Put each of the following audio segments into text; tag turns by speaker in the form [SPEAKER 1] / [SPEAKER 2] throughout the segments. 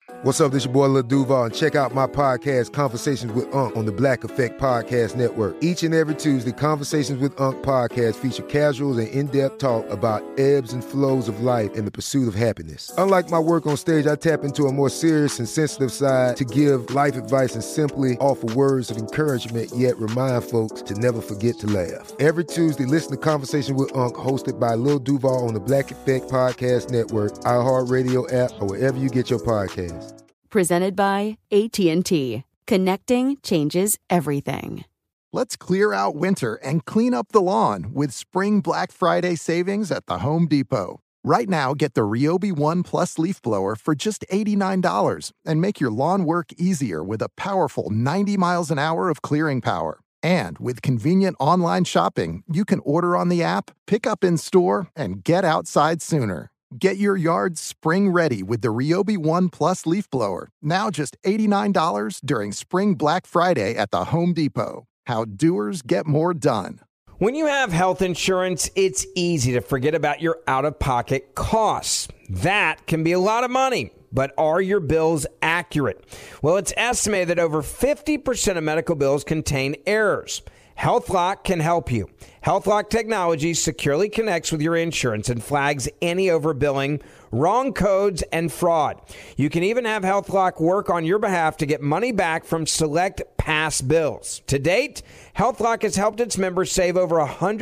[SPEAKER 1] What's up, this your boy Lil Duval, and check out my podcast, Conversations with Unc, on the Black Effect Podcast Network. Each and every Tuesday, Conversations with Unc podcast feature casuals and in-depth talk about ebbs and flows of life and the pursuit of happiness. Unlike my work on stage, I tap into a more serious and sensitive side to give life advice and simply offer words of encouragement, yet remind folks to never forget to laugh. Every Tuesday, listen to Conversations with Unc, hosted by Lil Duval on the Black Effect Podcast Network, iHeartRadio app, or wherever you get your podcasts.
[SPEAKER 2] Presented by AT&T. Connecting changes everything.
[SPEAKER 3] Let's clear out winter and clean up the lawn with Spring Black Friday savings at the Home Depot. Right now, get the Ryobi One Plus leaf blower for just $89 and make your lawn work easier with a powerful 90 miles an hour of clearing power. And with convenient online shopping, you can order on the app, pick up in store, and get outside sooner. Get your yard spring ready with the Ryobi One Plus leaf blower. Now just $89 during Spring Black Friday at the Home Depot. How doers get more done.
[SPEAKER 4] When you have health insurance, it's easy to forget about your out-of-pocket costs. That can be a lot of money. But are your bills accurate? Well, it's estimated that over 50% of medical bills contain errors. HealthLock can help you. HealthLock technology securely connects with your insurance and flags any overbilling, wrong codes, and fraud. You can even have HealthLock work on your behalf to get money back from select past bills. To date, HealthLock has helped its members save over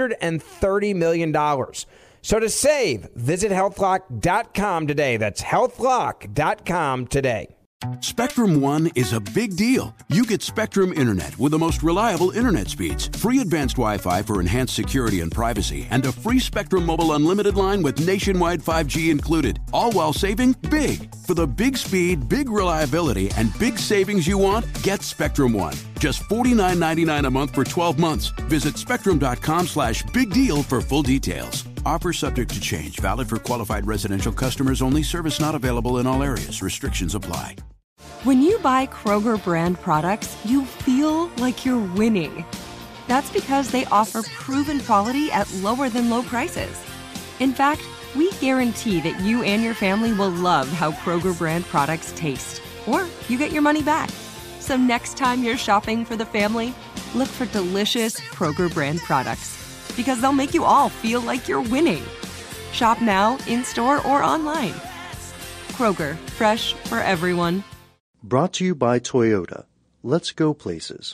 [SPEAKER 4] $130 million. So to save, visit healthlock.com today. That's healthlock.com today.
[SPEAKER 5] Spectrum One is a big deal. You get Spectrum Internet with the most reliable internet speeds, free advanced Wi-Fi for enhanced security and privacy, and a free Spectrum Mobile Unlimited line with nationwide 5G included, all while saving big. For the big speed, big reliability, and big savings you want, get Spectrum One. Just $49.99 a month for 12 months. Visit spectrum.com/big deal for full details. Offer subject to change. Valid for qualified residential customers only. Service not available in all areas. Restrictions apply.
[SPEAKER 6] When you buy Kroger brand products, you feel like you're winning. That's because they offer proven quality at lower than low prices. In fact, we guarantee that you and your family will love how Kroger brand products taste, or you get your money back. So next time you're shopping for the family, look for delicious Kroger brand products, because they'll make you all feel like you're winning. Shop now, in-store, or online. Kroger, fresh for everyone.
[SPEAKER 7] Brought to you by Toyota. Let's go places.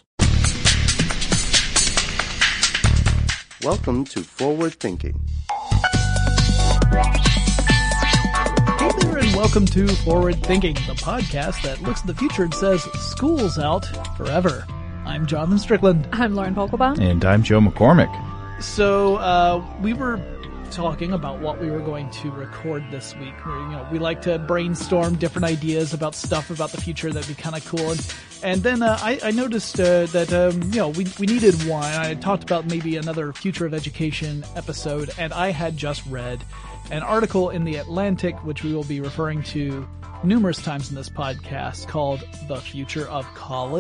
[SPEAKER 7] Welcome to Forward Thinking.
[SPEAKER 8] Hey there, and welcome to Forward Thinking, the podcast that looks at the future and says, school's out forever. I'm Jonathan Strickland.
[SPEAKER 9] I'm Lauren Polkelbaum.
[SPEAKER 10] And I'm Joe McCormick.
[SPEAKER 8] So, we were talking about what we were going to record this week. We like to brainstorm different ideas about stuff about the future that'd be kind of cool. And then I noticed that we needed one. I talked about maybe another Future of Education episode, and I had just read an article in The Atlantic, which we will be referring to numerous times in this podcast, called "The Future of College?" ?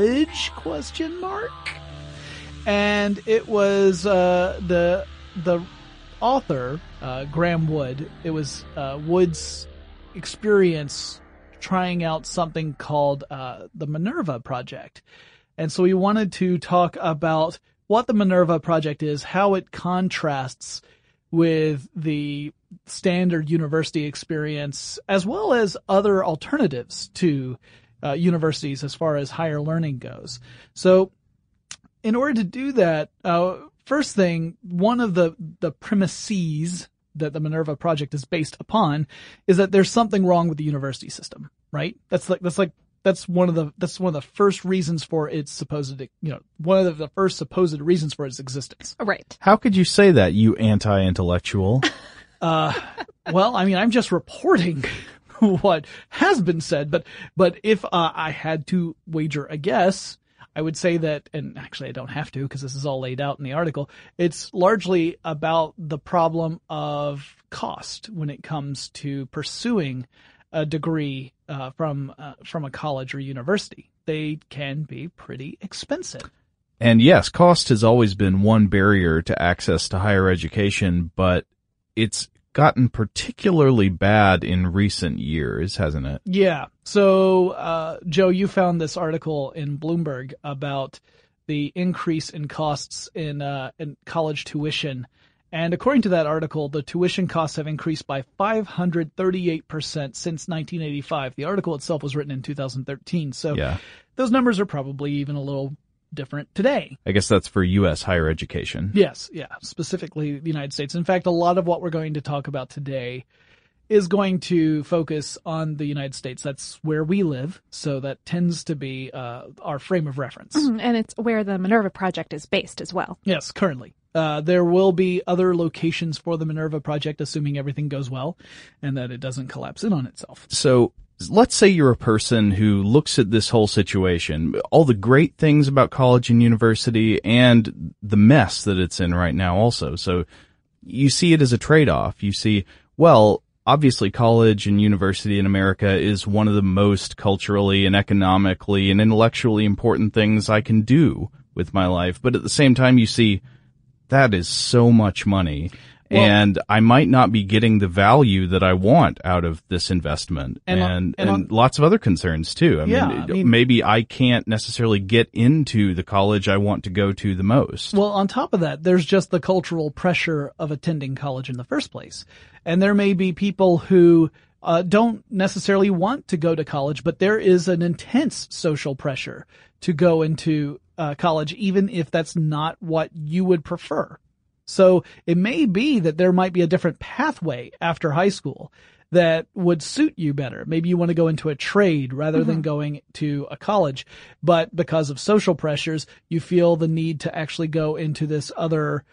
[SPEAKER 8] And it was the author, Graham Wood. It was Wood's experience trying out something called the Minerva Project. And so he wanted to talk about what the Minerva Project is, how it contrasts with the standard university experience, as well as other alternatives to universities as far as higher learning goes. So in order to do that, first thing, one of the premises that the Minerva Project is based upon is that there's something wrong with the university system, right? That's one of the first reasons for its supposed, one of the first supposed reasons for its existence.
[SPEAKER 9] Right.
[SPEAKER 10] How could you say that, you anti-intellectual?
[SPEAKER 8] Well, I mean, I'm just reporting what has been said, but if I had to wager a guess, I would say that, and actually I don't have to because this is all laid out in the article, it's largely about the problem of cost when it comes to pursuing a degree from a college or university. They can be pretty expensive.
[SPEAKER 10] And yes, cost has always been one barrier to access to higher education, but it's gotten particularly bad in recent years, hasn't it?
[SPEAKER 8] Yeah. So, Joe, you found this article in Bloomberg about the increase in costs in college tuition. And according to that article, the tuition costs have increased by 538% since 1985. The article itself was written in 2013. So those numbers are probably even a little different today.
[SPEAKER 10] I guess that's for U.S. higher education.
[SPEAKER 8] Yes, yeah, specifically the United States. In fact, a lot of what we're going to talk about today is going to focus on the United States. That's where we live, so that tends to be our frame of reference.
[SPEAKER 9] And it's where the Minerva Project is based as well.
[SPEAKER 8] Yes, currently. There will be other locations for the Minerva Project, assuming everything goes well and that it doesn't collapse in on itself.
[SPEAKER 10] So let's say you're a person who looks at this whole situation, all the great things about college and university and the mess that it's in right now also. So you see it as a trade-off. You see, well, obviously college and university in America is one of the most culturally and economically and intellectually important things I can do with my life. But at the same time, you see, that is so much money. Well, and I might not be getting the value that I want out of this investment, and lots of other concerns too. I mean, maybe I can't necessarily get into the college I want to go to the most.
[SPEAKER 8] Well, on top of that, there's just the cultural pressure of attending college in the first place. And there may be people who don't necessarily want to go to college, but there is an intense social pressure to go into college, even if that's not what you would prefer. So it may be that there might be a different pathway after high school that would suit you better. Maybe you want to go into a trade rather than going to a college, but because of social pressures, you feel the need to actually go into this other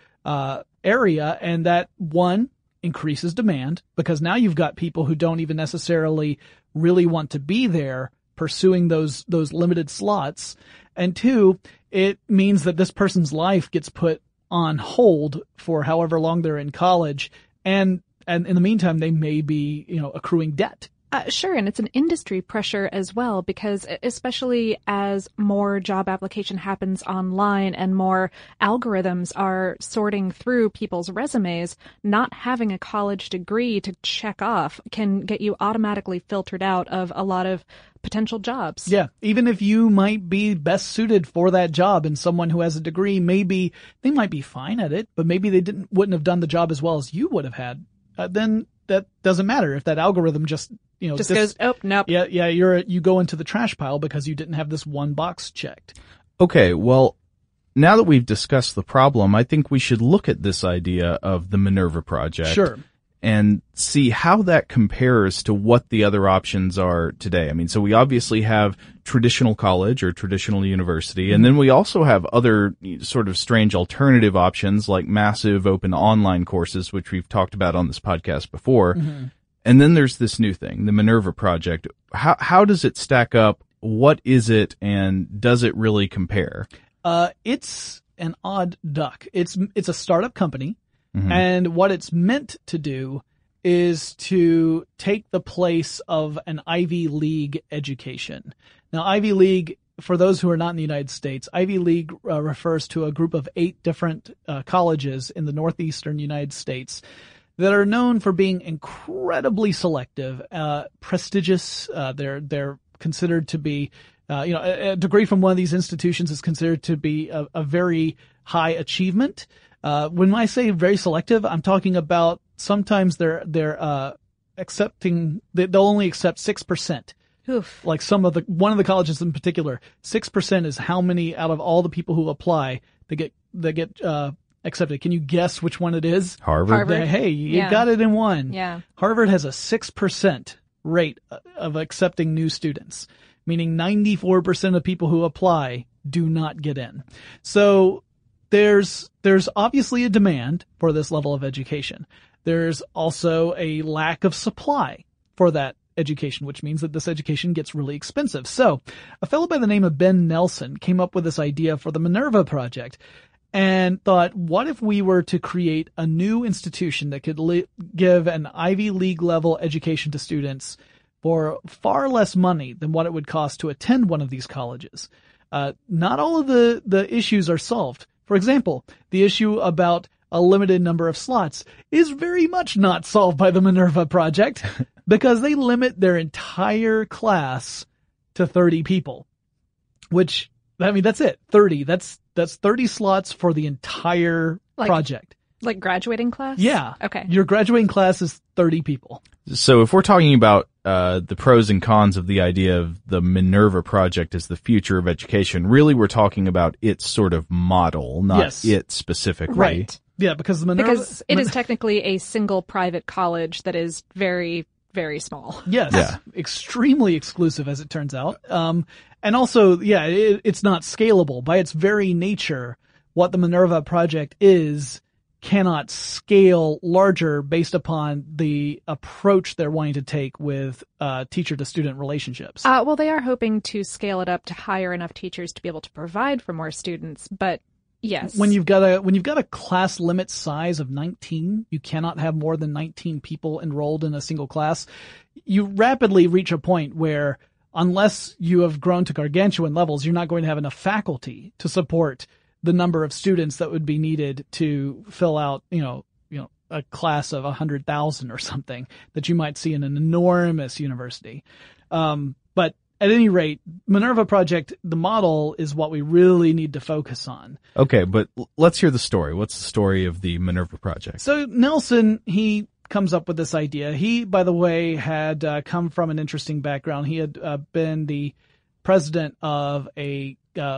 [SPEAKER 8] area, and that one increases demand because now you've got people who don't even necessarily really want to be there pursuing those limited slots. And two, it means that this person's life gets put on hold for however long they're in college, and in the meantime they may be, accruing debt.
[SPEAKER 9] Sure, and it's an industry pressure as well, because especially as more job application happens online and more algorithms are sorting through people's resumes, not having a college degree to check off can get you automatically filtered out of a lot of potential jobs.
[SPEAKER 8] Yeah, even if you might be best suited for that job and someone who has a degree, maybe they might be fine at it, but maybe they wouldn't have done the job as well as you would have had, then that doesn't matter if that algorithm just
[SPEAKER 9] goes, oh, nope.
[SPEAKER 8] Yeah, you go into the trash pile because you didn't have this one box checked.
[SPEAKER 10] Okay, well, now that we've discussed the problem, I think we should look at this idea of the Minerva Project.
[SPEAKER 8] Sure.
[SPEAKER 10] And see how that compares to what the other options are today. I mean, so we obviously have traditional college or traditional university, and then we also have other sort of strange alternative options like massive open online courses, which we've talked about on this podcast before. Mm-hmm. And then there's this new thing, the Minerva Project. How does it stack up? What is it, and does it really compare?
[SPEAKER 8] It's an odd duck. It's a startup company.
[SPEAKER 10] Mm-hmm.
[SPEAKER 8] And what it's meant to do is to take the place of an Ivy League education. Now, Ivy League, for those who are not in the United States, Ivy League refers to a group of 8 different colleges in the northeastern United States that are known for being incredibly selective, prestigious. They're considered to be, a degree from one of these institutions is considered to be a very high achievement. When I say very selective, I'm talking about sometimes they're accepting, they'll only accept 6%.
[SPEAKER 9] Oof.
[SPEAKER 8] Like one of the colleges in particular, 6% is how many out of all the people who apply that get accepted. Can you guess which one it is?
[SPEAKER 10] Harvard.
[SPEAKER 8] Hey, you got it in one.
[SPEAKER 9] Yeah.
[SPEAKER 8] Harvard has a 6% rate of accepting new students, meaning 94% of people who apply do not get in. So there's obviously a demand for this level of education. There's also a lack of supply for that education, which means that this education gets really expensive. So a fellow by the name of Ben Nelson came up with this idea for the Minerva Project and thought, what if we were to create a new institution that could give an Ivy League level education to students for far less money than what it would cost to attend one of these colleges? Not all of the issues are solved. For example, the issue about a limited number of slots is very much not solved by the Minerva Project because they limit their entire class to 30 people, which, I mean, that's it. 30. That's 30 slots for the entire project.
[SPEAKER 9] Like graduating class?
[SPEAKER 8] Yeah.
[SPEAKER 9] Okay.
[SPEAKER 8] Your graduating class is 30 people.
[SPEAKER 10] So if we're talking about the pros and cons of the idea of the Minerva Project as the future of education, really we're talking about its sort of model, not it specifically.
[SPEAKER 8] Right. Yeah, because
[SPEAKER 9] because it is technically a single private college that is very, very small.
[SPEAKER 8] Yes. Yeah. Extremely exclusive, as it turns out. And also, it's not scalable. By its very nature, what the Minerva Project cannot scale larger based upon the approach they're wanting to take with teacher-to-student relationships.
[SPEAKER 9] Well, they are hoping to scale it up to hire enough teachers to be able to provide for more students, but yes.
[SPEAKER 8] When you've got a class limit size of 19, you cannot have more than 19 people enrolled in a single class. You rapidly reach a point where, unless you have grown to gargantuan levels, you're not going to have enough faculty to support the number of students that would be needed to fill out, a class of 100,000 or something that you might see in an enormous university. But at any rate, Minerva Project, the model is what we really need to focus on.
[SPEAKER 10] Okay, but let's hear the story. What's the story of the Minerva Project?
[SPEAKER 8] So Nelson, he comes up with this idea. He, by the way, had come from an interesting background. He had been the president of a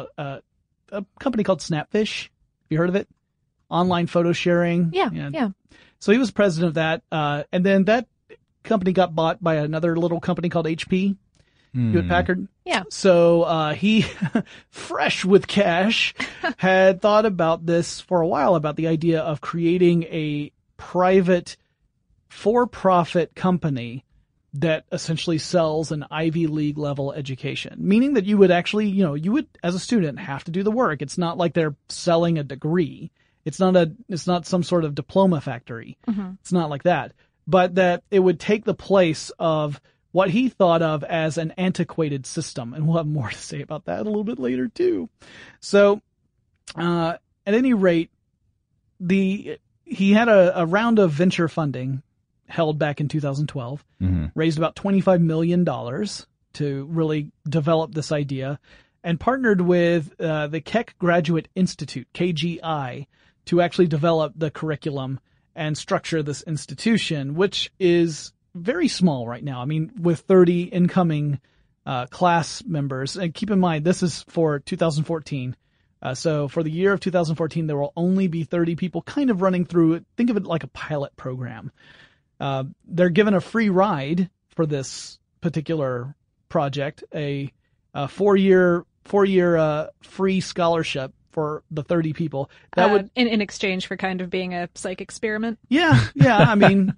[SPEAKER 8] company called Snapfish. Have you heard of it? Online photo sharing.
[SPEAKER 9] Yeah.
[SPEAKER 8] So he was president of that. And then that company got bought by another little company called HP, Hewlett Packard.
[SPEAKER 9] Yeah.
[SPEAKER 8] So he, fresh with cash, had thought about this for a while, about the idea of creating a private for-profit company that essentially sells an Ivy League level education, meaning that you would actually, you would, as a student, have to do the work. It's not like they're selling a degree. It's not some sort of diploma factory. Mm-hmm. It's not like that, but that it would take the place of what he thought of as an antiquated system. And we'll have more to say about that a little bit later too. So, at any rate, he had a round of venture funding held back in 2012, raised about $25 million to really develop this idea, and partnered with the Keck Graduate Institute, KGI, to actually develop the curriculum and structure this institution, which is very small right now. I mean, with 30 incoming class members, and keep in mind, this is for 2014. So for the year of 2014, there will only be 30 people kind of running through it. Think of it like a pilot program. They're given a free ride for this particular project, a four-year free scholarship for the 30 people. That would
[SPEAKER 9] in exchange for kind of being a psych experiment.
[SPEAKER 8] Yeah. I mean,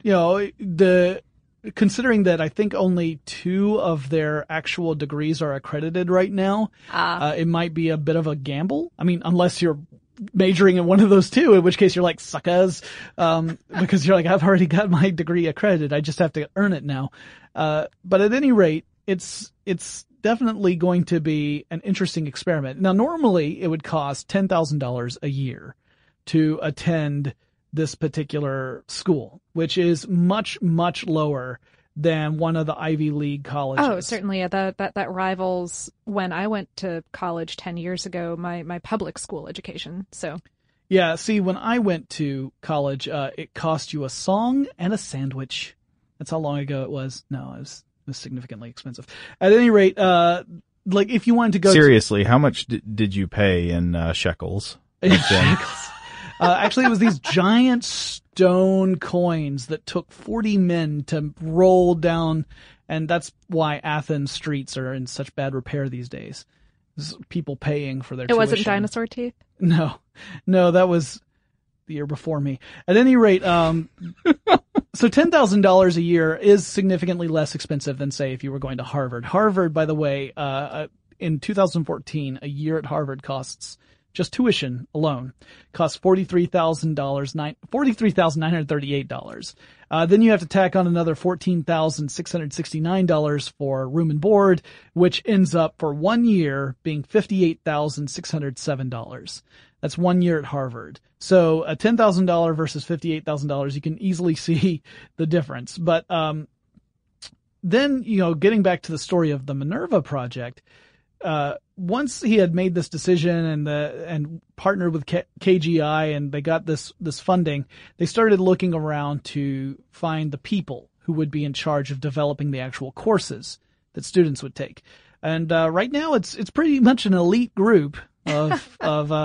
[SPEAKER 8] considering that I think only 2 of their actual degrees are accredited right now, it might be a bit of a gamble. I mean, unless you're majoring in one of those 2, in which case you're like suckers, because you're like, I've already got my degree accredited. I just have to earn it now. But at any rate, it's definitely going to be an interesting experiment. Now, normally it would cost $10,000 a year to attend this particular school, which is much, much lower than one of the Ivy League colleges.
[SPEAKER 9] Oh, certainly. That rivals when I went to college 10 years ago, my public school education. So,
[SPEAKER 8] yeah. See, when I went to college, it cost you a song and a sandwich. That's how long ago it was. No, it was significantly expensive. At any rate, like if you wanted to go
[SPEAKER 10] seriously, how much did you pay in shekels?
[SPEAKER 8] Actually, it was these giant stone coins that took 40 men to roll down, and that's why Athens streets are in such bad repair these days. People paying for their tuition.
[SPEAKER 9] It wasn't dinosaur teeth?
[SPEAKER 8] No, that was the year before me. At any rate, so $10,000 a year is significantly less expensive than, say, if you were going to Harvard. Harvard, by the way, in 2014, a year at Harvard costs, just tuition alone, costs $43,938. Then you have to tack on another $14,669 for room and board, which ends up for 1 year being $58,607. That's 1 year at Harvard. So a $10,000 versus $58,000, you can easily see the difference. But then, getting back to the story of the Minerva Project, once he had made this decision and partnered with KGI and they got this funding, they started looking around to find the people who would be in charge of developing the actual courses that students would take. And right now it's pretty much an elite group of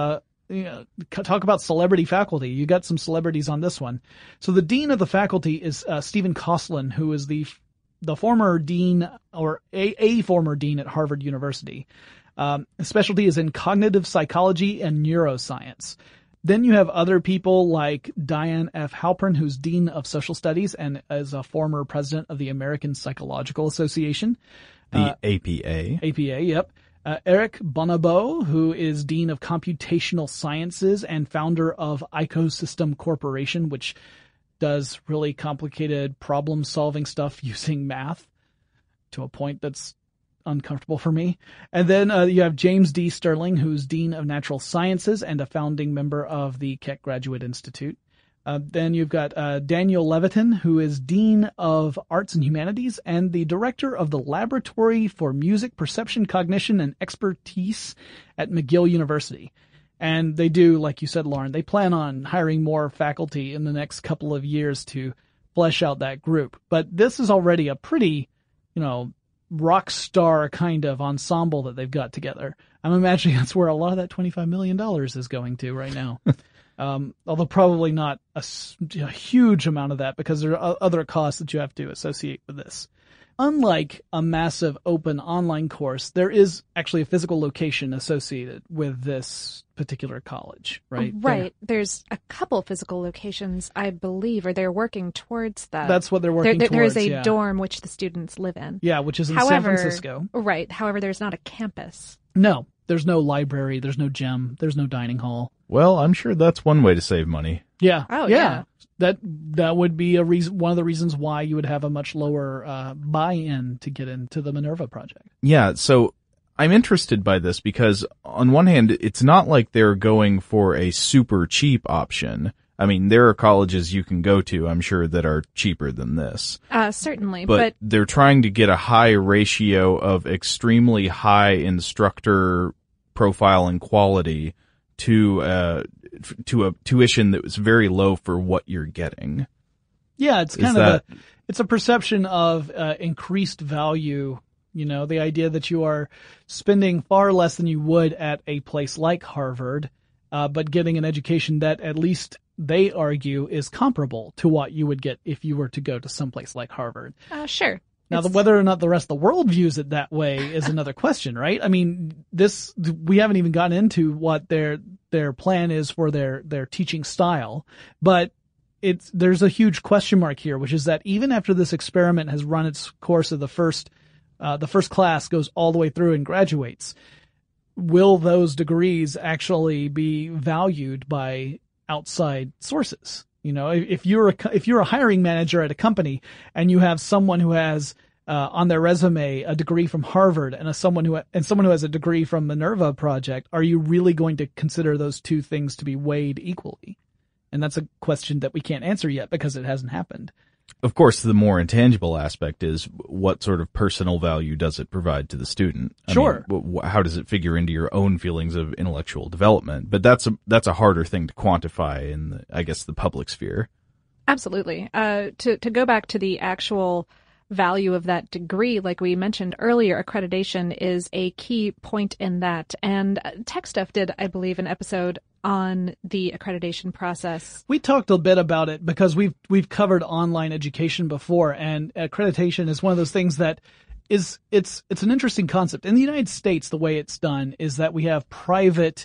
[SPEAKER 8] talk about celebrity faculty. You got some celebrities on this one. So the dean of the faculty is Stephen Kosslyn, who is the former dean or a former dean at Harvard University. His specialty is in cognitive psychology and neuroscience. Then you have other people like Diane F. Halpern, who's dean of social studies and is a former president of the American Psychological Association.
[SPEAKER 10] The APA.
[SPEAKER 8] APA, yep. Eric Bonobo, who is dean of computational sciences and founder of Ecosystem Corporation, which does really complicated problem-solving stuff using math to a point that's uncomfortable for me. And then you have James D. Sterling, who's dean of natural sciences and a founding member of the Keck Graduate Institute. Then you've got Daniel Levitin, who is dean of arts and humanities and the director of the Laboratory for Music Perception, Cognition, and Expertise at McGill University. And they do, like you said, Lauren, they plan on hiring more faculty in the next couple of years to flesh out that group. But this is already a pretty, rock star kind of ensemble that they've got together. I'm imagining that's where a lot of that $25 million is going to right now. Although probably not a huge amount of that because there are other costs that you have to associate with this. Unlike a massive open online course, there is actually a physical location associated with this particular college, right?
[SPEAKER 9] Right. There's a couple physical locations, I believe, or they're working towards that.
[SPEAKER 8] That's what they're working towards.
[SPEAKER 9] There is a dorm which the students live in.
[SPEAKER 8] Yeah, which is in San Francisco.
[SPEAKER 9] Right. However, there's not a campus.
[SPEAKER 8] No. There's no library. There's no gym. There's no dining hall.
[SPEAKER 10] Well, I'm sure that's one way to save money.
[SPEAKER 8] Yeah.
[SPEAKER 9] Oh, yeah.
[SPEAKER 8] That would be a reason. One of the reasons why you would have a much lower buy-in to get into the Minerva Project.
[SPEAKER 10] Yeah. So I'm interested by this because on one hand, it's not like they're going for a super cheap option. I mean, there are colleges you can go to, I'm sure, that are cheaper than this.
[SPEAKER 9] Certainly.
[SPEAKER 10] But they're trying to get a high ratio of extremely high instructor profile and quality to a tuition that was very low for what you're getting.
[SPEAKER 8] Yeah, it's kind of it's a perception of increased value. The idea that you are spending far less than you would at a place like Harvard, but getting an education that at least they argue is comparable to what you would get if you were to go to someplace like Harvard.
[SPEAKER 9] Sure.
[SPEAKER 8] Now, whether or not the rest of the world views it that way is another question, right? I mean, we haven't even gotten into what their plan is for their teaching style, but there's a huge question mark here, which is that even after this experiment has run its course of the first class goes all the way through and graduates, will those degrees actually be valued by outside sources? If you're a hiring manager at a company and you have someone who has on their resume a degree from Harvard and someone who has a degree from Minerva Project, are you really going to consider those two things to be weighed equally? And that's a question that we can't answer yet because it hasn't happened.
[SPEAKER 10] Of course, the more intangible aspect is what sort of personal value does it provide to the student?
[SPEAKER 8] Sure.
[SPEAKER 10] I mean, how does it figure into your own feelings of intellectual development? But that's a harder thing to quantify in, the public sphere.
[SPEAKER 9] Absolutely. To go back to the actual value of that degree, like we mentioned earlier, accreditation is a key point in that. And Tech Stuff did, I believe, an episode on the accreditation process.
[SPEAKER 8] We talked a bit about it because we've covered online education before, and accreditation is one of those things that it's an interesting concept. In the United States, the way it's done is that we have private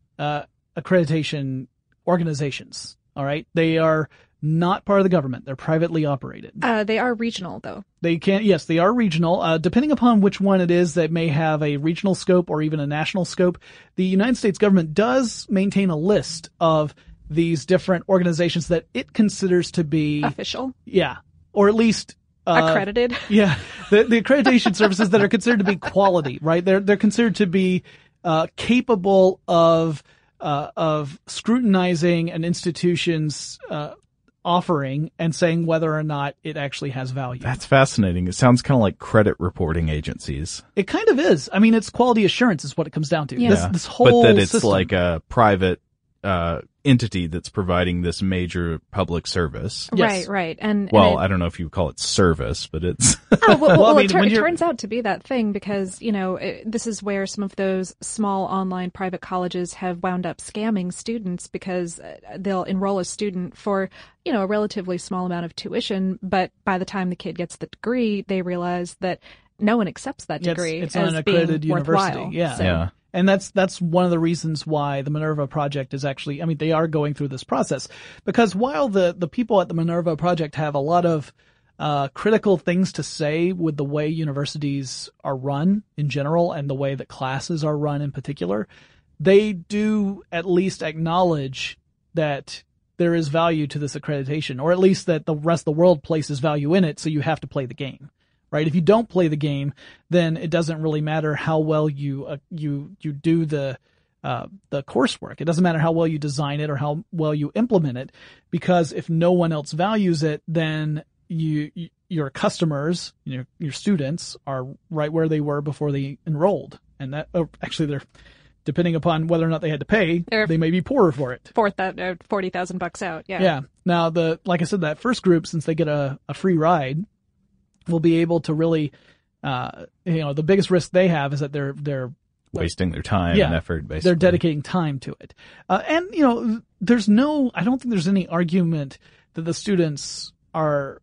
[SPEAKER 8] accreditation organizations. All right, they are not part of the government. They're privately operated.
[SPEAKER 9] They are regional, though.
[SPEAKER 8] They are regional. Depending upon which one it is, that may have a regional scope or even a national scope. The United States government does maintain a list of these different organizations that it considers to be
[SPEAKER 9] official.
[SPEAKER 8] Yeah, or at least
[SPEAKER 9] accredited.
[SPEAKER 8] Yeah, the accreditation services that are considered to be quality, right? They're considered to be capable of of scrutinizing an institution's offering and saying whether or not it actually has value.
[SPEAKER 10] That's fascinating. It sounds kind of like credit reporting agencies.
[SPEAKER 8] It kind of is. I mean, it's quality assurance is what it comes down to.
[SPEAKER 9] Yeah.
[SPEAKER 8] This whole
[SPEAKER 10] but that it's
[SPEAKER 8] system.
[SPEAKER 10] like a private entity that's providing this major public service.
[SPEAKER 8] Yes.
[SPEAKER 9] Right. And
[SPEAKER 10] I don't know if you call it service, but it's
[SPEAKER 9] it turns out to be that thing because, this is where some of those small online private colleges have wound up scamming students because they'll enroll a student for, a relatively small amount of tuition, but by the time the kid gets the degree, they realize that no one accepts that degree
[SPEAKER 8] it's
[SPEAKER 9] as
[SPEAKER 8] an accredited
[SPEAKER 9] being
[SPEAKER 8] university.
[SPEAKER 9] worthwhile.
[SPEAKER 8] Yeah.
[SPEAKER 9] So,
[SPEAKER 10] yeah.
[SPEAKER 8] And that's one of the reasons why the Minerva Project is actually, they are going through this process because while the people at the Minerva Project have a lot of critical things to say with the way universities are run in general and the way that classes are run in particular, they do at least acknowledge that there is value to this accreditation, or at least that the rest of the world places value in it, so you have to play the game. Right? If you don't play the game, then it doesn't really matter how well you do the coursework. It doesn't matter how well you design it or how well you implement it, because if no one else values it, then your customers, your students are right where they were before they enrolled, and that actually they're depending upon whether or not they had to pay, they may be poorer for it.
[SPEAKER 9] $40,000 out. Yeah.
[SPEAKER 8] Yeah. Now like I said, that first group, since they get a free ride, will be able to really, the biggest risk they have is that they're
[SPEAKER 10] wasting their time and effort, basically.
[SPEAKER 8] They're dedicating time to it. And I don't think there's any argument that the students are,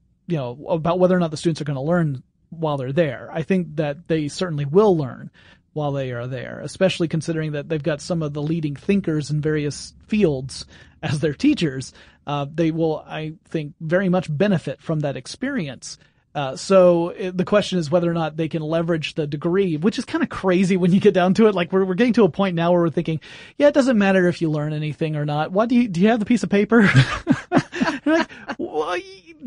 [SPEAKER 8] about whether or not the students are going to learn while they're there. I think that they certainly will learn while they are there, especially considering that they've got some of the leading thinkers in various fields as their teachers. They will, I think, very much benefit from that experience. So the question is whether or not they can leverage the degree, which is kind of crazy when you get down to it. Like we're getting to a point now where we're thinking, yeah, it doesn't matter if you learn anything or not. What do you have the piece of paper? You're like, well,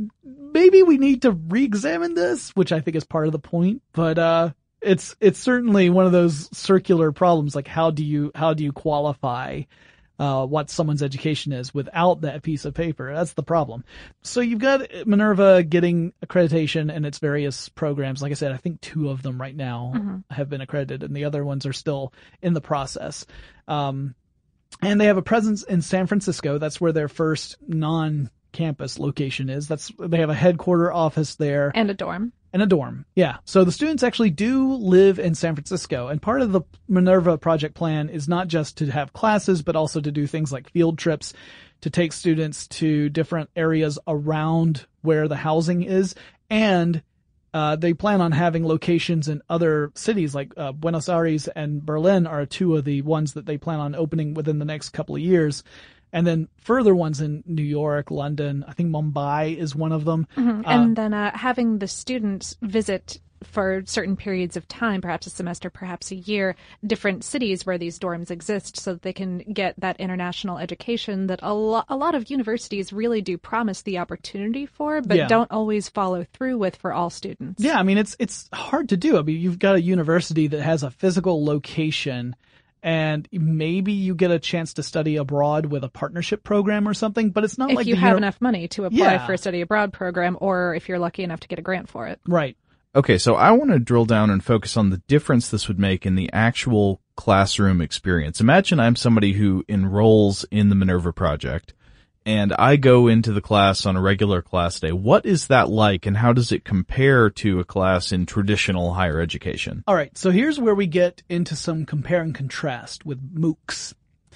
[SPEAKER 8] maybe we need to re-examine this, which I think is part of the point. But it's certainly one of those circular problems. Like how do you qualify what someone's education is without that piece of paper? That's the problem. So you've got Minerva getting accreditation in its various programs. Like I said, I think 2 of them right now have been accredited, and the other ones are still in the process. And they have a presence in San Francisco. That's where their first non-campus location is. They have a headquarter office there.
[SPEAKER 9] And a dorm.
[SPEAKER 8] Yeah. So the students actually do live in San Francisco, and part of the Minerva Project plan is not just to have classes, but also to do things like field trips, to take students to different areas around where the housing is, and they plan on having locations in other cities like Buenos Aires and Berlin are 2 of the ones that they plan on opening within the next couple of years. And then further ones in New York, London, I think Mumbai is one of them.
[SPEAKER 9] Mm-hmm. And then having the students visit for certain periods of time, perhaps a semester, perhaps a year, different cities where these dorms exist so that they can get that international education that a lot of universities really do promise the opportunity for, but don't always follow through with for all students.
[SPEAKER 8] Yeah, I mean, it's hard to do. I mean, you've got a university that has a physical location, and maybe you get a chance to study abroad with a partnership program or something, but it's not
[SPEAKER 9] if
[SPEAKER 8] like
[SPEAKER 9] you have enough money to apply for a study abroad program, or if you're lucky enough to get a grant for it.
[SPEAKER 8] Right.
[SPEAKER 10] Okay, so I want to drill down and focus on the difference this would make in the actual classroom experience. Imagine I'm somebody who enrolls in the Minerva Project, and I go into the class on a regular class day. What is that like, and how does it compare to a class in traditional higher education?
[SPEAKER 8] All right, so here's where we get into some compare and contrast with MOOCs.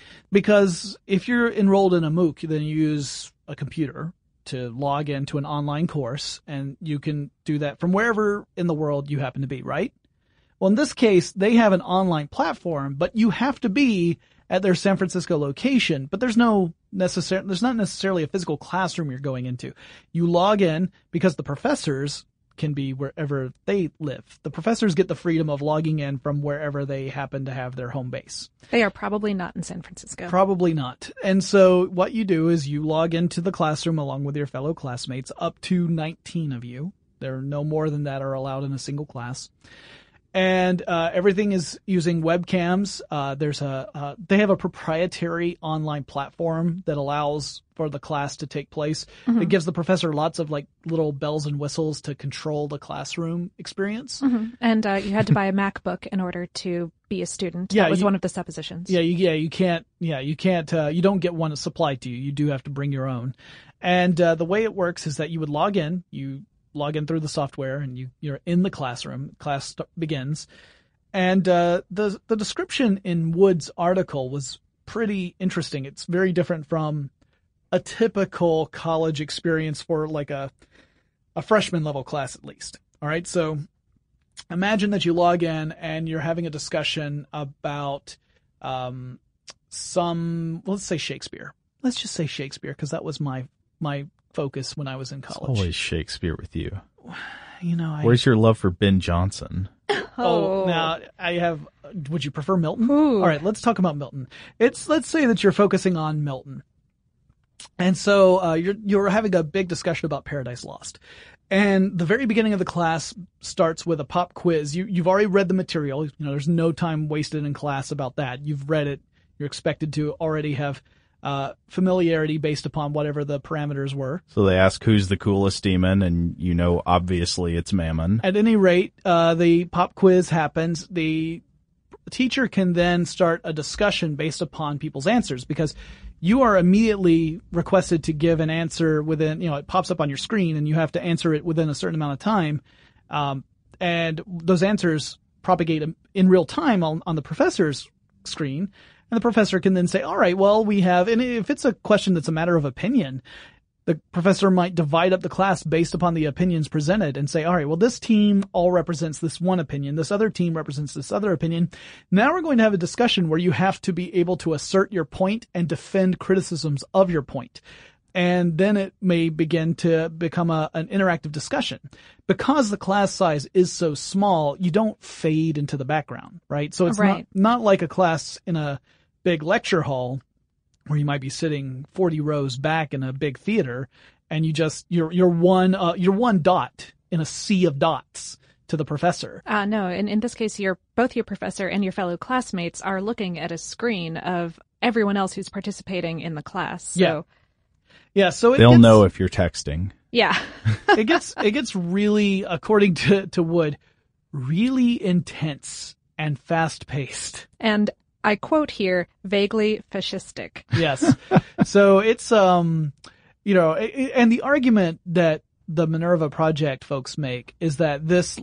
[SPEAKER 8] Because if you're enrolled in a MOOC, then you use a computer to log into an online course, and you can do that from wherever in the world you happen to be, right? Well, in this case, they have an online platform, but you have to be at their San Francisco location, but there's not necessarily a physical classroom you're going into. You log in because the professors can be wherever they live. The professors get the freedom of logging in from wherever they happen to have their home base.
[SPEAKER 9] They are probably not in San Francisco.
[SPEAKER 8] Probably not. And so what you do is you log into the classroom along with your fellow classmates, up to 19 of you. There are no more than that are allowed in a single class. And everything is using webcams. They have a proprietary online platform that allows for the class to take place.
[SPEAKER 9] Mm-hmm.
[SPEAKER 8] It gives the professor lots of like little bells and whistles to control the classroom experience.
[SPEAKER 9] Mm-hmm. And you had to buy a MacBook in order to be a student.
[SPEAKER 8] Yeah,
[SPEAKER 9] that was one of the suppositions.
[SPEAKER 8] You can't. You don't get one supplied to you. You do have to bring your own. And the way it works is that you would log in. You log in through the software, and you're in the classroom. Class begins, and the description in Wood's article was pretty interesting. It's very different from a typical college experience for like a freshman level class, at least. All right, so imagine that you log in and you're having a discussion about let's say Shakespeare. Let's just say Shakespeare, because that was my focus when I was in college.
[SPEAKER 10] It's always Shakespeare with you.
[SPEAKER 8] Where's
[SPEAKER 10] your love for Ben Jonson?
[SPEAKER 8] Now I have. Would you prefer Milton?
[SPEAKER 9] Ooh.
[SPEAKER 8] All right, let's talk about Milton. Let's say that you're focusing on Milton, and so you're having a big discussion about Paradise Lost, and the very beginning of the class starts with a pop quiz. You've already read the material. There's no time wasted in class about that. You've read it. You're expected to already have familiarity based upon whatever the parameters were.
[SPEAKER 10] So they ask who's the coolest demon, and obviously it's Mammon.
[SPEAKER 8] At any rate, the pop quiz happens. The teacher can then start a discussion based upon people's answers, because you are immediately requested to give an answer within, it pops up on your screen and you have to answer it within a certain amount of time. And those answers propagate in real time on the professor's screen. And the professor can then say, all right, well, and if it's a question that's a matter of opinion, the professor might divide up the class based upon the opinions presented and say, all right, well, this team all represents this one opinion. This other team represents this other opinion. Now we're going to have a discussion where you have to be able to assert your point and defend criticisms of your point. And then it may begin to become an interactive discussion. Because the class size is so small, you don't fade into the background, right? So it's not like a class in a big lecture hall where you might be sitting 40 rows back in a big theater, and you're one dot in a sea of dots to the professor.
[SPEAKER 9] No, in this case, both your professor and your fellow classmates are looking at a screen of everyone else who's participating in the class. So.
[SPEAKER 8] Yeah, so
[SPEAKER 10] they'll know if you're texting.
[SPEAKER 9] Yeah.
[SPEAKER 8] it gets really, according to Wood, really intense and fast paced.
[SPEAKER 9] And I quote here, vaguely fascistic.
[SPEAKER 8] Yes. So it's and the argument that the Minerva Project folks make is that this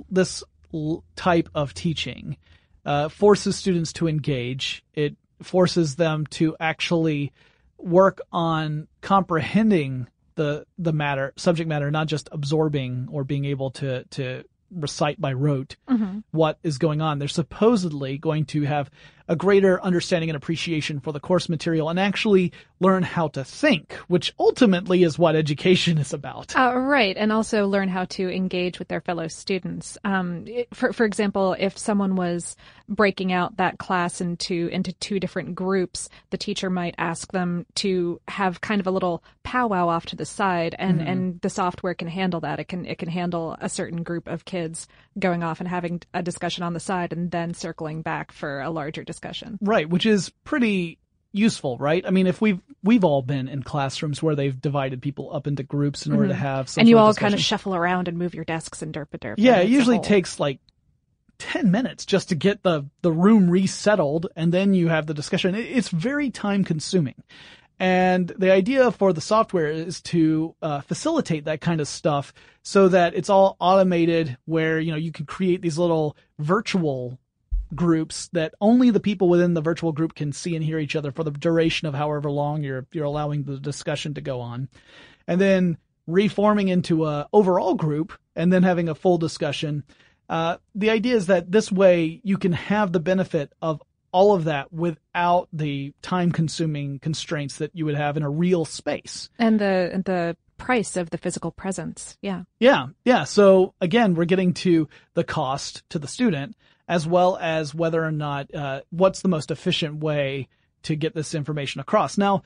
[SPEAKER 8] type of teaching forces students to engage. It forces them to actually work on comprehending the subject matter, not just absorbing or being able to recite by rote what is going on. They're supposedly going to have a greater understanding and appreciation for the course material and actually learn how to think, which ultimately is what education is about.
[SPEAKER 9] Right. And also learn how to engage with their fellow students. For example, if someone was breaking out that class into two different groups, the teacher might ask them to have kind of a little powwow off to the side, and the software can handle that. It can handle a certain group of kids going off and having a discussion on the side and then circling back for a larger discussion.
[SPEAKER 8] Right, which is pretty useful, right? I mean, if we've all been in classrooms where they've divided people up into groups in order to have some.
[SPEAKER 9] And you
[SPEAKER 8] sort of
[SPEAKER 9] all
[SPEAKER 8] discussion.
[SPEAKER 9] kind of shuffle around and move your desks and derp.
[SPEAKER 8] Yeah, it usually takes like 10 minutes just to get the room resettled, and then you have the discussion. It's very time consuming. And the idea for the software is to facilitate that kind of stuff so that it's all automated, where you can create these little virtual groups that only the people within the virtual group can see and hear each other for the duration of however long you're allowing the discussion to go on, and then reforming into a overall group and then having a full discussion. The idea is that this way you can have the benefit of all of that without the time-consuming constraints that you would have in a real space.
[SPEAKER 9] And the price of the physical presence. Yeah.
[SPEAKER 8] Yeah. So again, we're getting to the cost to the student, as well as whether or not what's the most efficient way to get this information across. Now,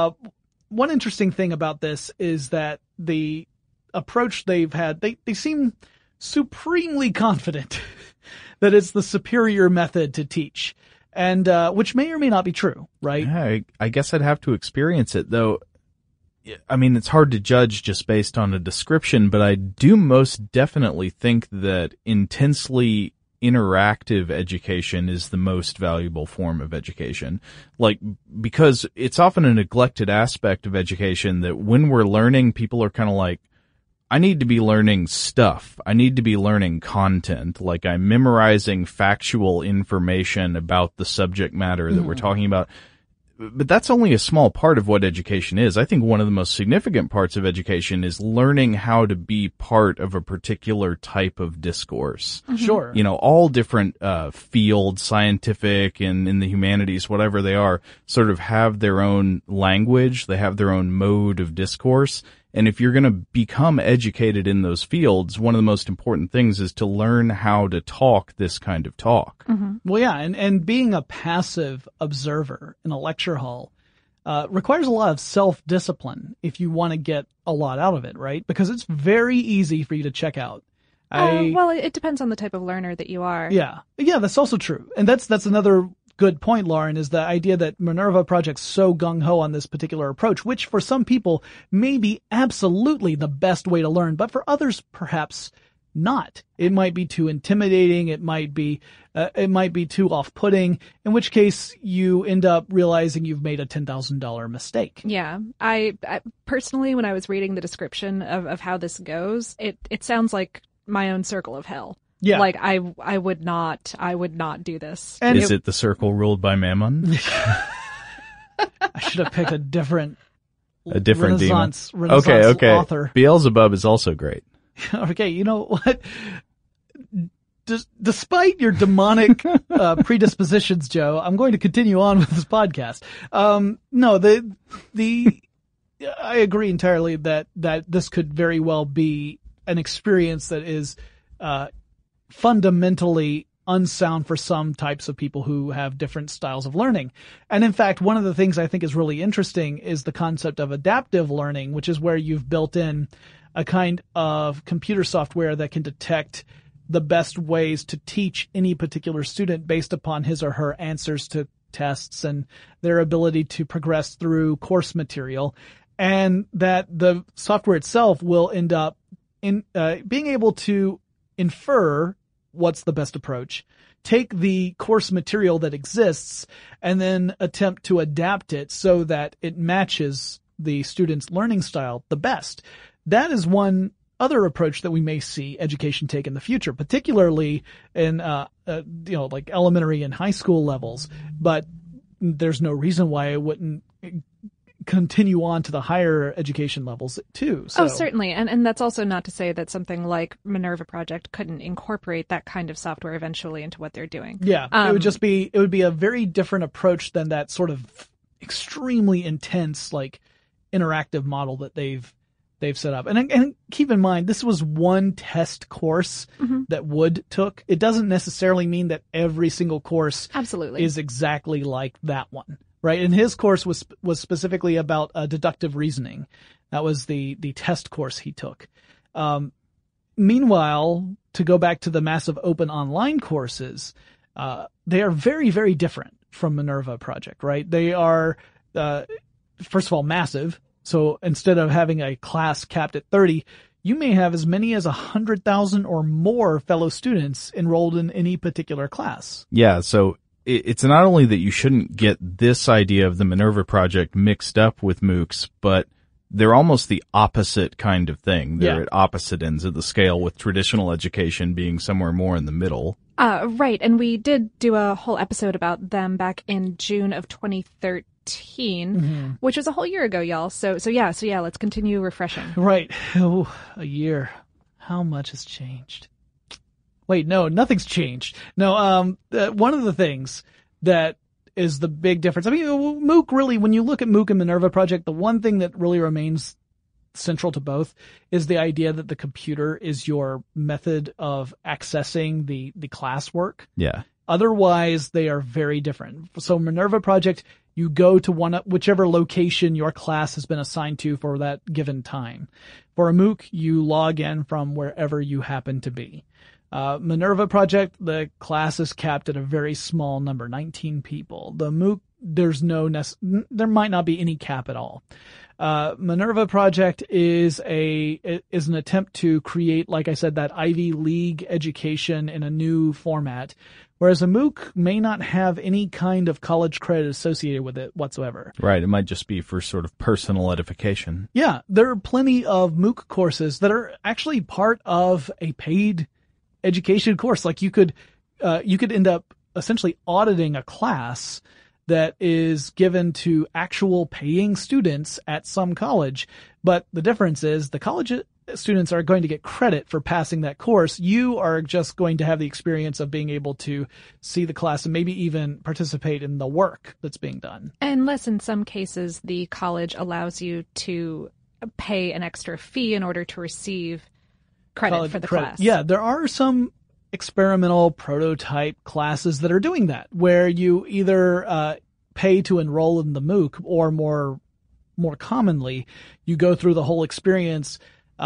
[SPEAKER 8] one interesting thing about this is that the approach they've had, they seem supremely confident that it's the superior method to teach. And, which may or may not be true, right?
[SPEAKER 10] Yeah, I guess I'd have to experience it, though. I mean, it's hard to judge just based on a description, but I do most definitely think that intensely interactive education is the most valuable form of education. Like, because it's often a neglected aspect of education that when we're learning, people are kind of like, I need to be learning stuff. I need to be learning content. Like, I'm memorizing factual information about the subject matter that we're talking about. But that's only a small part of what education is. I think one of the most significant parts of education is learning how to be part of a particular type of discourse.
[SPEAKER 8] Sure.
[SPEAKER 10] You know, all different fields, scientific and in the humanities, whatever they are, sort of have their own language. They have their own mode of discourse. And if you're going to become educated in those fields, one of the most important things is to learn how to talk this kind of talk.
[SPEAKER 8] Well, yeah, and being a passive observer in a lecture hall requires a lot of self-discipline if you want to get a lot out of it, right? Because it's very easy for you to check out.
[SPEAKER 9] Well, it depends on the type of learner that you are.
[SPEAKER 8] Yeah, that's also true. And that's another good point, Lauren, is the idea that Minerva Project's so gung-ho on this particular approach, which for some people may be absolutely the best way to learn, but for others, perhaps not. It might be too intimidating. It might be too off-putting, in which case you end up realizing you've made a $10,000 mistake.
[SPEAKER 9] Yeah. I personally, when I was reading the description of how this goes, it sounds like my own circle of hell.
[SPEAKER 8] Yeah.
[SPEAKER 9] Like I would not do this.
[SPEAKER 10] And is it the circle ruled by Mammon?
[SPEAKER 8] I should have picked a different
[SPEAKER 10] Renaissance
[SPEAKER 8] author.
[SPEAKER 10] Beelzebub is also great.
[SPEAKER 8] Okay, you know what? Despite your demonic predispositions, Joe, I'm going to continue on with this podcast. I agree entirely that this could very well be an experience that is fundamentally unsound for some types of people who have different styles of learning. And in fact, one of the things I think is really interesting is the concept of adaptive learning, which is where you've built in a kind of computer software that can detect the best ways to teach any particular student based upon his or her answers to tests and their ability to progress through course material, and that the software itself will end up in being able to infer what's the best approach, take the course material that exists, and then attempt to adapt it so that it matches the student's learning style the best. That is one other approach that we may see education take in the future, particularly in, like elementary and high school levels. But there's no reason why it wouldn't continue on to the higher education levels too. So.
[SPEAKER 9] Oh, certainly. And that's also not to say that something like Minerva Project couldn't incorporate that kind of software eventually into what they're doing.
[SPEAKER 8] Yeah. It would be a very different approach than that sort of extremely intense, like, interactive model that they've set up. And keep in mind, this was one test course that Wood took. It doesn't necessarily mean that every single course
[SPEAKER 9] absolutely
[SPEAKER 8] is exactly like that one. Right, and his course was specifically about deductive reasoning. That was the test course he took. Meanwhile, to go back to the massive open online courses, they are very, very different from Minerva Project. Right, they are first of all massive. So instead of having a class capped at 30, you may have as many as 100,000 or more fellow students enrolled in any particular class.
[SPEAKER 10] Yeah, so it's not only that you shouldn't get this idea of the Minerva Project mixed up with MOOCs, but they're almost the opposite kind of thing. They're at opposite ends of the scale, with traditional education being somewhere more in the middle.
[SPEAKER 9] Right, and we did do a whole episode about them back in June of 2013, which was a whole year ago, y'all. So yeah, let's continue refreshing.
[SPEAKER 8] Right. Oh, a year. How much has changed? Wait, no, nothing's changed. No, one of the things that is the big difference. I mean, MOOC really, when you look at MOOC and Minerva Project, the one thing that really remains central to both is the idea that the computer is your method of accessing the classwork.
[SPEAKER 10] Yeah.
[SPEAKER 8] Otherwise, they are very different. So Minerva Project, you go to whichever location your class has been assigned to for that given time. For a MOOC, you log in from wherever you happen to be. Minerva Project, the class is capped at a very small number, 19 people. The MOOC, there might not be any cap at all. Minerva Project is an attempt to create, like I said, that Ivy League education in a new format, whereas a MOOC may not have any kind of college credit associated with it whatsoever.
[SPEAKER 10] Right. It might just be for sort of personal edification.
[SPEAKER 8] Yeah. There are plenty of MOOC courses that are actually part of a paid education course. Like you could end up essentially auditing a class that is given to actual paying students at some college. But the difference is the college students are going to get credit for passing that course. You are just going to have the experience of being able to see the class and maybe even participate in the work that's being done.
[SPEAKER 9] Unless in some cases the college allows you to pay an extra fee in order to receive credit for the class.
[SPEAKER 8] Yeah, there are some experimental prototype classes that are doing that, where you either pay to enroll in the MOOC, or more commonly, you go through the whole experience.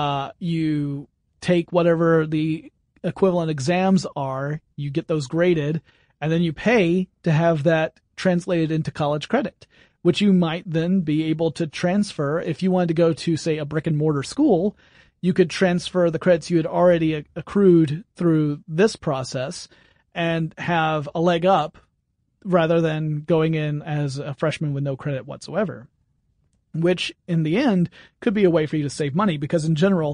[SPEAKER 8] You take whatever the equivalent exams are, you get those graded, and then you pay to have that translated into college credit, which you might then be able to transfer. If you wanted to go to, say, a brick and mortar school, you could transfer the credits you had already accrued through this process and have a leg up rather than going in as a freshman with no credit whatsoever, which in the end could be a way for you to save money, because in general,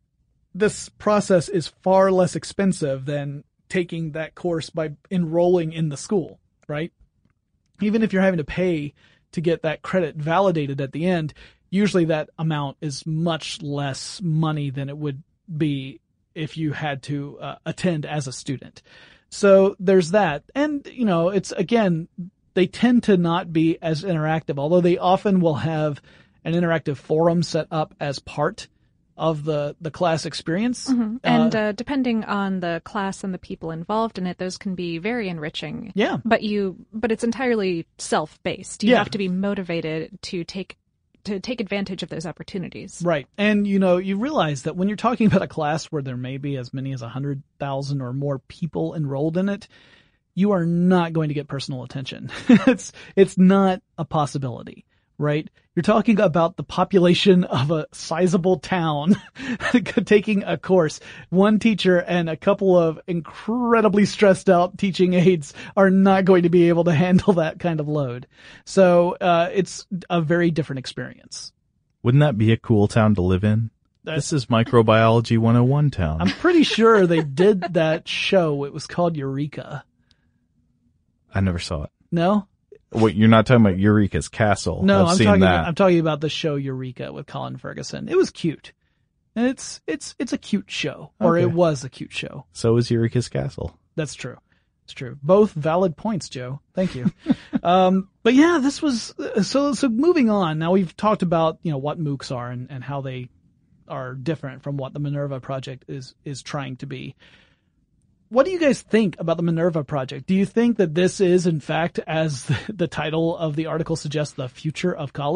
[SPEAKER 8] this process is far less expensive than taking that course by enrolling in the school, right? Even if you're having to pay to get that credit validated at the end, usually that amount is much less money than it would be if you had to attend as a student. So there's that. And, it's, again, they tend to not be as interactive, although they often will have an interactive forum set up as part of the class experience.
[SPEAKER 9] Mm-hmm. And depending on the class and the people involved in it, those can be very enriching.
[SPEAKER 8] Yeah.
[SPEAKER 9] But it's entirely self-based. You have to be motivated to take advantage of those opportunities.
[SPEAKER 8] Right. And, you realize that when you're talking about a class where there may be as many as 100,000 or more people enrolled in it, you are not going to get personal attention. It's not a possibility, right? You're talking about the population of a sizable town taking a course. One teacher and a couple of incredibly stressed out teaching aides are not going to be able to handle that kind of load. So it's a very different experience.
[SPEAKER 10] Wouldn't that be a cool town to live in? This is Microbiology 101 town.
[SPEAKER 8] I'm pretty sure they did that show. It was called Eureka.
[SPEAKER 10] I never saw it.
[SPEAKER 8] No?
[SPEAKER 10] Wait, you're not talking about Eureka's Castle?
[SPEAKER 8] No,
[SPEAKER 10] I'm
[SPEAKER 8] talking about the show Eureka with Colin Ferguson. It was cute. And it's a cute show, or It was a cute show.
[SPEAKER 10] So is Eureka's Castle.
[SPEAKER 8] That's true. It's true. Both valid points, Joe. Thank you. But yeah, this was, so moving on. Now we've talked about, what MOOCs are and how they are different from what the Minerva Project is trying to be. What do you guys think about the Minerva Project? Do you think that this is, in fact, as the title of the article suggests, the future of college? ?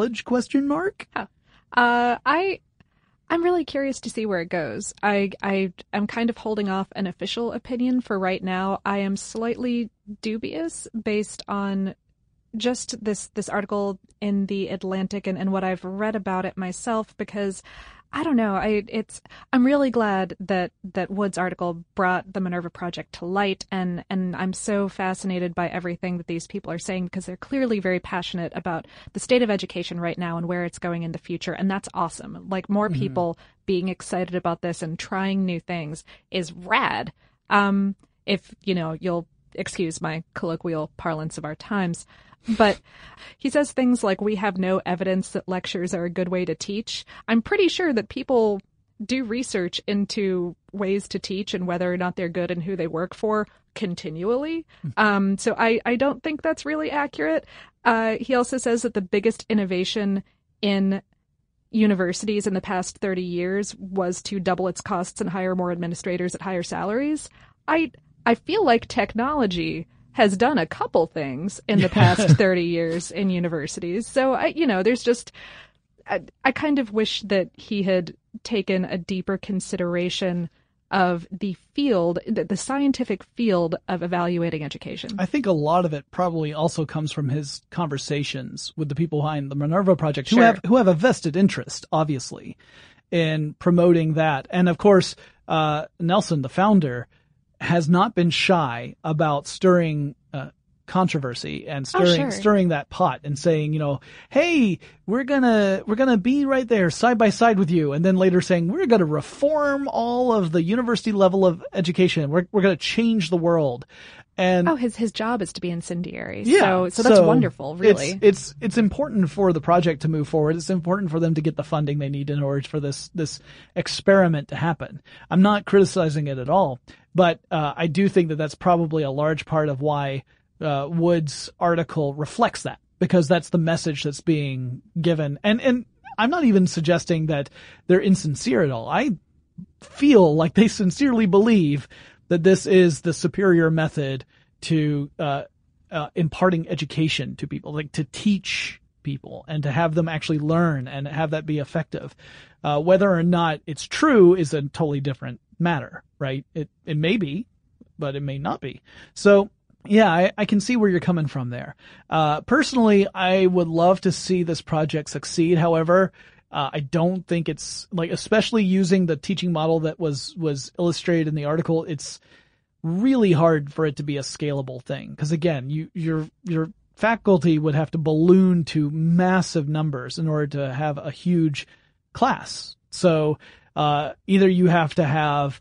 [SPEAKER 9] I'm really curious to see where it goes. I'm kind of holding off an official opinion for right now. I am slightly dubious based on just this article in The Atlantic and what I've read about it myself, because I don't know. I'm really glad that Wood's article brought the Minerva Project to light, and I'm so fascinated by everything that these people are saying, because they're clearly very passionate about the state of education right now and where it's going in the future, and that's awesome. Like, more people being excited about this and trying new things is rad. If you'll excuse my colloquial parlance of our times. But he says things like, we have no evidence that lectures are a good way to teach. I'm pretty sure that people do research into ways to teach and whether or not they're good and who they work for continually. So I don't think that's really accurate. He also says that the biggest innovation in universities in the past 30 years was to double its costs and hire more administrators at higher salaries. I feel like technology has done a couple things in the past 30 years in universities. So, there's just, I kind of wish that he had taken a deeper consideration of the field, the scientific field of evaluating education.
[SPEAKER 8] I think a lot of it probably also comes from his conversations with the people behind the Minerva Project, who have a vested interest, obviously, in promoting that. And of course, Nelson, the founder, has not been shy about stirring controversy and stirring that pot and saying, hey, we're gonna be right there side by side with you, and then later saying we're gonna reform all of the university level of education. We're gonna change the world. And
[SPEAKER 9] his job is to be incendiary. Yeah, so that's wonderful, really.
[SPEAKER 8] It's important for the project to move forward. It's important for them to get the funding they need in order for this experiment to happen. I'm not criticizing it at all, but I do think that that's probably a large part of why Wood's article reflects that, because that's the message that's being given. And I'm not even suggesting that they're insincere at all. I feel like they sincerely believe that this is the superior method to imparting education to people, like to teach people and to have them actually learn and have that be effective. Whether or not it's true is a totally different matter, right? It may be, but it may not be. So, yeah, I can see where you're coming from there. Personally, I would love to see this project succeed. However, I don't think it's especially using the teaching model that was illustrated in the article, it's really hard for it to be a scalable thing. Cause again, your faculty would have to balloon to massive numbers in order to have a huge class. So, either you have to have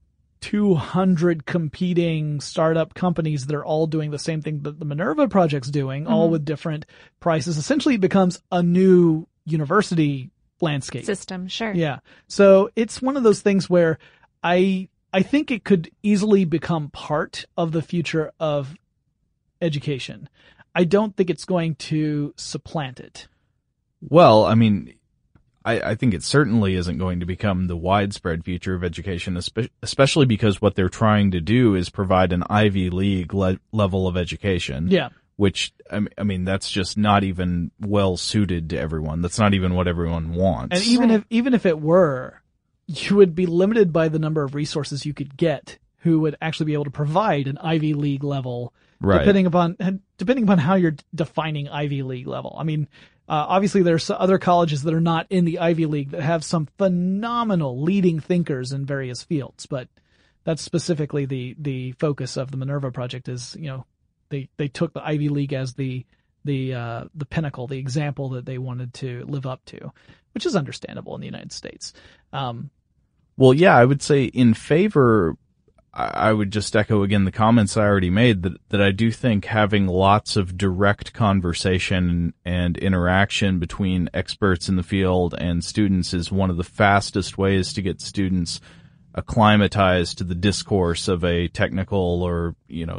[SPEAKER 8] 200 competing startup companies that are all doing the same thing that the Minerva Project's doing, all with different prices. Essentially, it becomes a new university landscape.
[SPEAKER 9] System, sure.
[SPEAKER 8] Yeah. So it's one of those things where I think it could easily become part of the future of education. I don't think it's going to supplant it.
[SPEAKER 10] Well, I mean, I think it certainly isn't going to become the widespread future of education, especially because what they're trying to do is provide an Ivy League level of education.
[SPEAKER 8] Yeah.
[SPEAKER 10] Which, I mean, that's just not even well suited to everyone. That's not even what everyone wants.
[SPEAKER 8] And even if it were, you would be limited by the number of resources you could get who would actually be able to provide an Ivy League level, right, depending upon how you're defining Ivy League level. I mean, obviously there's other colleges that are not in the Ivy League that have some phenomenal leading thinkers in various fields, but that's specifically the focus of the Minerva Project is, they took the Ivy League as the pinnacle, the example that they wanted to live up to, which is understandable in the United States.
[SPEAKER 10] Well, yeah, I would say in favor, I would just echo again the comments I already made that I do think having lots of direct conversation and interaction between experts in the field and students is one of the fastest ways to get students acclimatized to the discourse of a technical or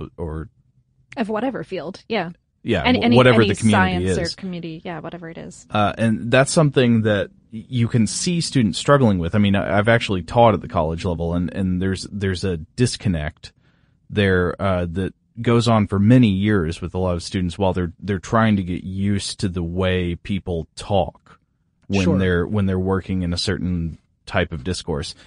[SPEAKER 9] of whatever field. Yeah.
[SPEAKER 10] Yeah.
[SPEAKER 9] Any
[SPEAKER 10] whatever the community
[SPEAKER 9] science
[SPEAKER 10] is.
[SPEAKER 9] or community. Yeah. Whatever it is.
[SPEAKER 10] And that's something that you can see students struggling with. I mean, I've actually taught at the college level and there's a disconnect there, that goes on for many years with a lot of students while they're trying to get used to the way people talk when they're working in a certain type of discourse.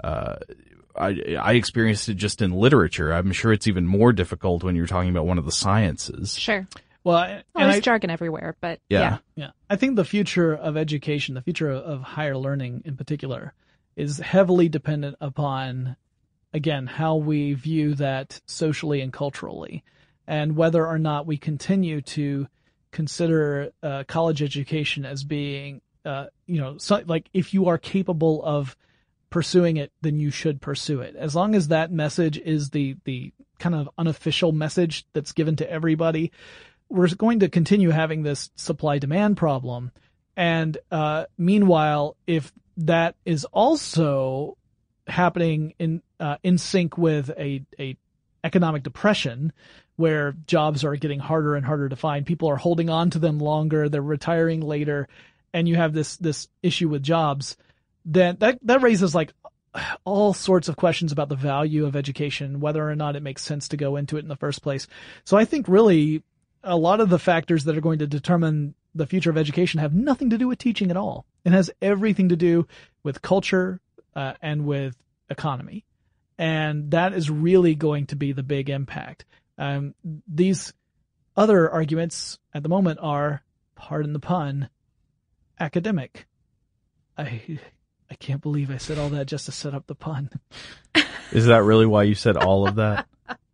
[SPEAKER 10] I experienced it just in literature. I'm sure it's even more difficult when you're talking about one of the sciences.
[SPEAKER 9] Sure.
[SPEAKER 8] Well,
[SPEAKER 9] there's jargon everywhere, but yeah.
[SPEAKER 8] I think the future of education, the future of higher learning in particular, is heavily dependent upon, again, how we view that socially and culturally, and whether or not we continue to consider college education as being, like if you are capable of pursuing it, then you should pursue it. As long as that message is the kind of unofficial message that's given to everybody, we're going to continue having this supply-demand problem. And meanwhile, if that is also happening in sync with a economic depression, where jobs are getting harder and harder to find, people are holding on to them longer, they're retiring later, and you have this issue with jobs, then that raises like all sorts of questions about the value of education, whether or not it makes sense to go into it in the first place. So I think really a lot of the factors that are going to determine the future of education have nothing to do with teaching at all. It has everything to do with culture and with economy. And that is really going to be the big impact. These other arguments at the moment are, pardon the pun, academic. I can't believe I said all that just to set up the pun.
[SPEAKER 10] Is that really why you said all of that?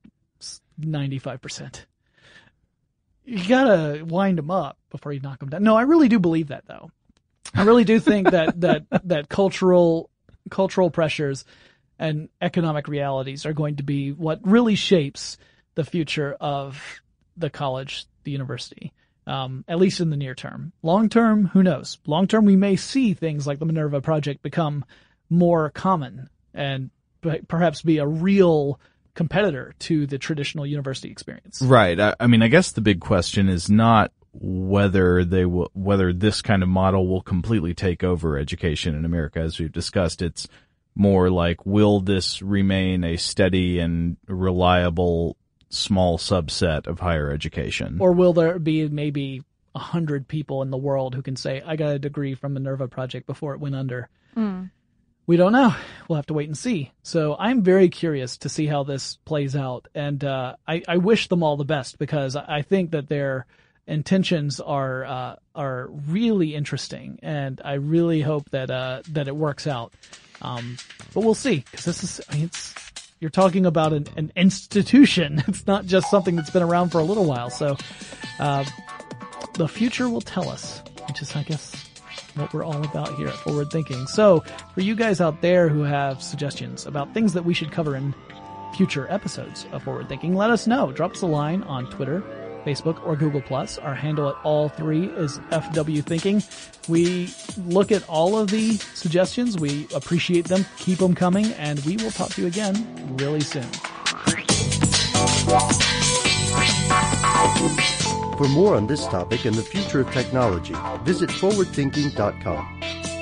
[SPEAKER 8] 95%. You gotta wind them up before you knock them down. No, I really do believe that, though. I really do think that cultural pressures and economic realities are going to be what really shapes the future of the college, the university, at least in the near term. Long term, who knows? Long term, we may see things like the Minerva Project become more common and perhaps be a real competitor to the traditional university experience.
[SPEAKER 10] Right. I mean, I guess the big question is not whether this kind of model will completely take over education in America, as we've discussed. It's more like, will this remain a steady and reliable small subset of higher education?
[SPEAKER 8] Or will there be maybe 100 people in the world who can say, I got a degree from Minerva Project before it went under? We don't know. We'll have to wait and see. So I'm very curious to see how this plays out. And I wish them all the best, because I think that their intentions are really interesting, and I really hope that it works out. But we'll see, because this is, you're talking about an institution. It's not just something that's been around for a little while. So the future will tell us, which is, I guess, what we're all about here at Forward Thinking. So for you guys out there who have suggestions about things that we should cover in future episodes of Forward Thinking, let us know. Drop us a line on Twitter, Facebook, or Google+. Our handle at all three is FW Thinking. We look at all of the suggestions. We appreciate them. Keep them coming, and we will talk to you again really soon.
[SPEAKER 7] For more on this topic and the future of technology, visit forwardthinking.com.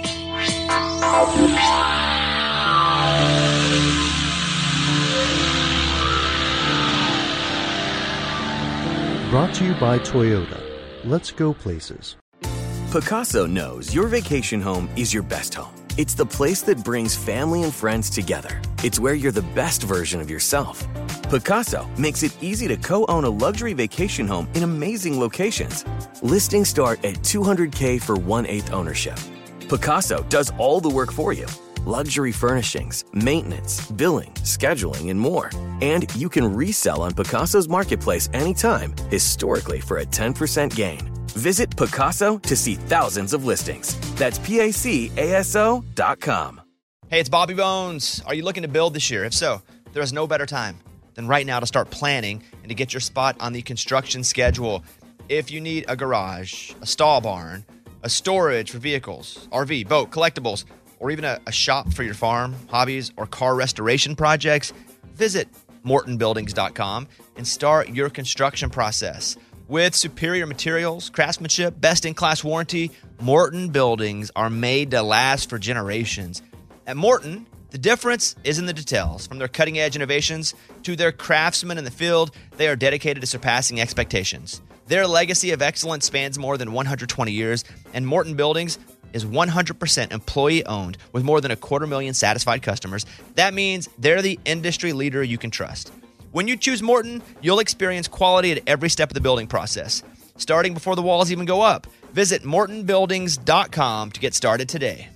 [SPEAKER 7] Brought to you by Toyota. Let's go places.
[SPEAKER 11] Pacaso knows your vacation home is your best home. It's the place that brings family and friends together. It's where you're the best version of yourself. Pacaso makes it easy to co-own a luxury vacation home in amazing locations. Listings start at $200K for 1/8 ownership. Pacaso does all the work for you. Luxury furnishings, maintenance, billing, scheduling, and more. And you can resell on Pacaso's marketplace anytime, historically for a 10% gain. Visit Pacaso to see thousands of listings. That's PACASO.com.
[SPEAKER 12] Hey, it's Bobby Bones. Are you looking to build this year? If so, there is no better time than right now to start planning and to get your spot on the construction schedule. If you need a garage, a stall barn, a storage for vehicles, RV, boat, collectibles, or even a shop for your farm, hobbies, or car restoration projects, visit MortonBuildings.com and start your construction process. With superior materials, craftsmanship, best-in-class warranty, Morton Buildings are made to last for generations. At Morton, the difference is in the details. From their cutting-edge innovations to their craftsmen in the field, they are dedicated to surpassing expectations. Their legacy of excellence spans more than 120 years, and Morton Buildings is 100% employee-owned with more than 250,000 satisfied customers. That means they're the industry leader you can trust. When you choose Morton, you'll experience quality at every step of the building process, starting before the walls even go up. Visit MortonBuildings.com to get started today.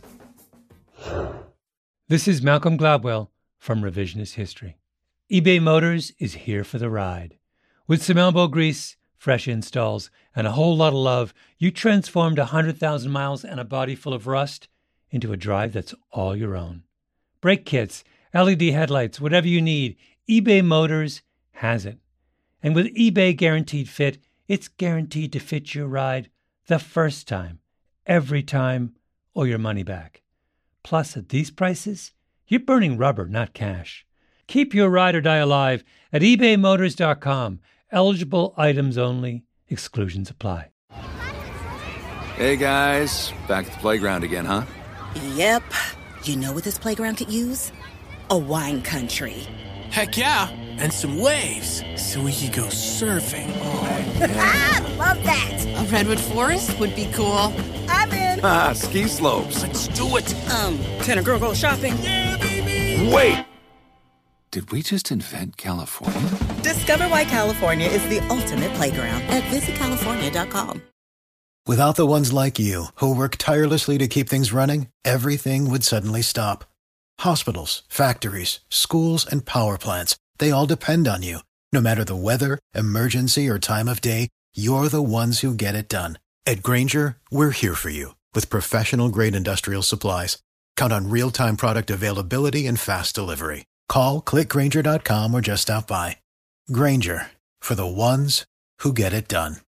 [SPEAKER 13] This is Malcolm Gladwell from Revisionist History. eBay Motors is here for the ride. With some elbow grease, fresh installs, and a whole lot of love, you transformed 100,000 miles and a body full of rust into a drive that's all your own. Brake kits, LED headlights, whatever you need, eBay Motors has it. And with eBay Guaranteed Fit, it's guaranteed to fit your ride the first time, every time, or your money back. Plus, at these prices, you're burning rubber, not cash. Keep your ride or die alive at ebaymotors.com. Eligible items only. Exclusions apply.
[SPEAKER 14] Hey, guys. Back at the playground again, huh?
[SPEAKER 15] Yep. You know what this playground could use? A wine country.
[SPEAKER 16] Heck yeah. And some waves so we could go surfing.
[SPEAKER 14] Oh, yeah.
[SPEAKER 15] Love that.
[SPEAKER 17] A redwood forest would be cool.
[SPEAKER 15] I'm in.
[SPEAKER 14] Ski slopes.
[SPEAKER 16] Let's do it.
[SPEAKER 15] Can a girl go shopping?
[SPEAKER 16] Yeah, baby.
[SPEAKER 14] Wait. Did we just invent California?
[SPEAKER 15] Discover why California is the ultimate playground at visitcalifornia.com.
[SPEAKER 18] Without the ones like you, who work tirelessly to keep things running, everything would suddenly stop. Hospitals, factories, schools, and power plants, they all depend on you. No matter the weather, emergency, or time of day, you're the ones who get it done. At Grainger, we're here for you with professional-grade industrial supplies. Count on real-time product availability and fast delivery. Call, click Grainger.com, or just stop by. Grainger, for the ones who get it done.